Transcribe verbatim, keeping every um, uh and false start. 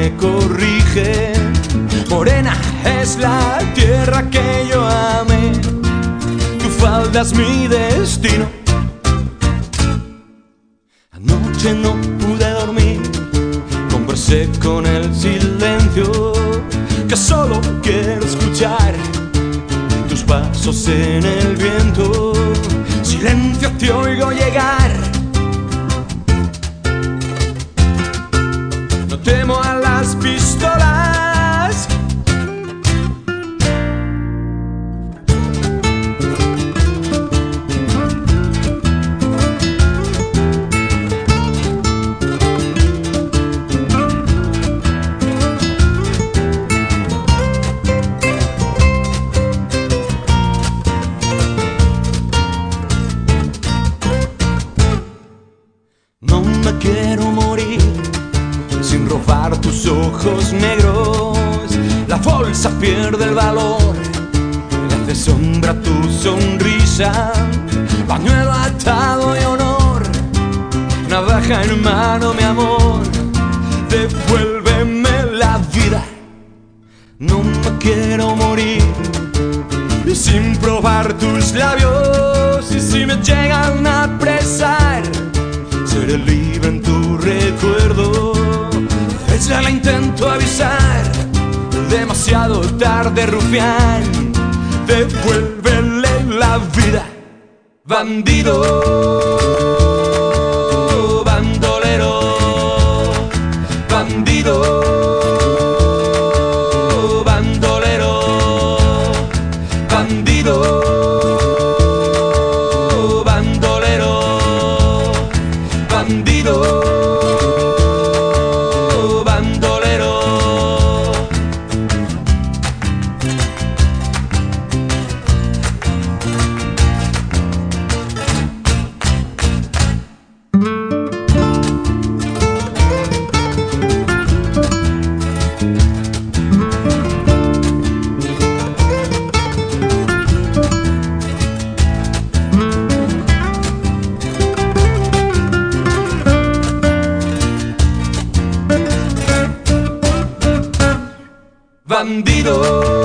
me corrige. Morena es la tierra que yo amé, tu falda es mi destino. Anoche no pude dormir, conversé con el silencio, que solo quiero escuchar tus pasos en el viento. Silencio, te oigo llegar. No temo a las pistolas. No me quiero morir sin robar tus ojos negros. La bolsa pierde el valor, le hace sombra tu sonrisa. Pañuelo atado y honor, navaja en mano, mi amor, devuélveme la vida. No me quiero morir sin probar tus labios, y si me llegan a apresar, seré libre en tu recuerdo. Ella la intento avisar, demasiado tarde, rufián, devuélvele la vida. Bandido, bandolero, bandido, bandolero, bandido, bandolero, bandido, bandolero. Bandido.